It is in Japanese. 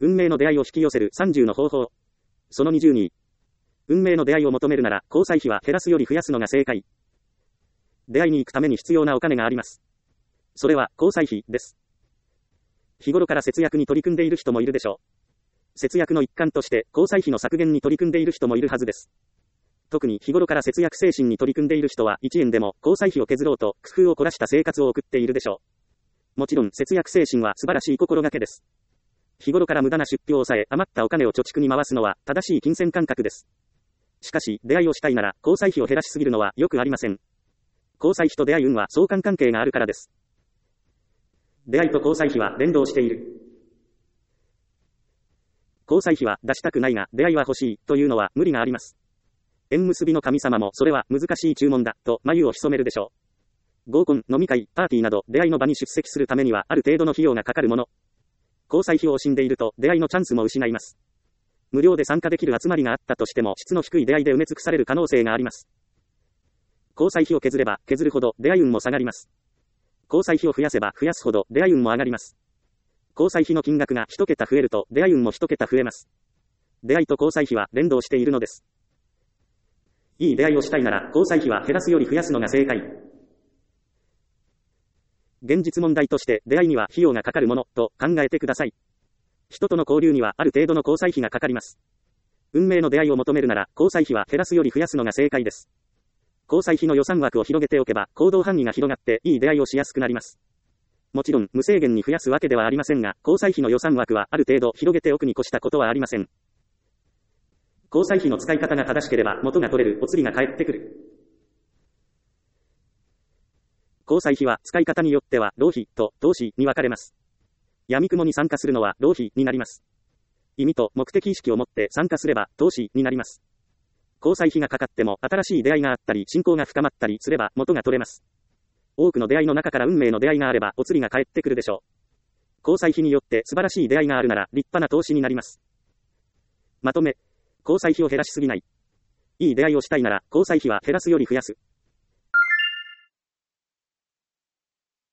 運命の出会いを引き寄せる30の方法。その22。運命の出会いを求めるなら、交際費は減らすより増やすのが正解。出会いに行くために必要なお金があります。それは、交際費です。日頃から節約に取り組んでいる人もいるでしょう。節約の一環として、交際費の削減に取り組んでいる人もいるはずです。特に日頃から節約精神に取り組んでいる人は、1円でも交際費を削ろうと、工夫を凝らした生活を送っているでしょう。もちろん、節約精神は素晴らしい心がけです。日頃から無駄な出費を抑え、余ったお金を貯蓄に回すのは、正しい金銭感覚です。しかし、出会いをしたいなら、交際費を減らしすぎるのはよくありません。交際費と出会い運は相関関係があるからです。出会いと交際費は連動している。交際費は出したくないが、出会いは欲しい、というのは無理があります。縁結びの神様もそれは難しい注文だ、と眉を潜めるでしょう。合コン、飲み会、パーティーなど、出会いの場に出席するためには、ある程度の費用がかかるもの。交際費を惜しんでいると、出会いのチャンスも失います。無料で参加できる集まりがあったとしても、質の低い出会いで埋め尽くされる可能性があります。交際費を削れば、削るほど、出会い運も下がります。交際費を増やせば、増やすほど、出会い運も上がります。交際費の金額が一桁増えると、出会い運も一桁増えます。出会いと交際費は連動しているのです。いい出会いをしたいなら、交際費は減らすより増やすのが正解。現実問題として、出会いには費用がかかるもの、と考えてください。人との交流にはある程度の交際費がかかります。運命の出会いを求めるなら、交際費は減らすより増やすのが正解です。交際費の予算枠を広げておけば、行動範囲が広がって、いい出会いをしやすくなります。もちろん、無制限に増やすわけではありませんが、交際費の予算枠はある程度広げておくに越したことはありません。交際費の使い方が正しければ、元が取れるお釣りが返ってくる。交際費は使い方によっては、浪費と投資に分かれます。闇雲に参加するのは浪費になります。意味と目的意識を持って参加すれば投資になります。交際費がかかっても新しい出会いがあったり親交が深まったりすれば元が取れます。多くの出会いの中から運命の出会いがあればお釣りが返ってくるでしょう。交際費によって素晴らしい出会いがあるなら立派な投資になります。まとめ、交際費を減らしすぎない。いい出会いをしたいなら交際費は減らすより増やす。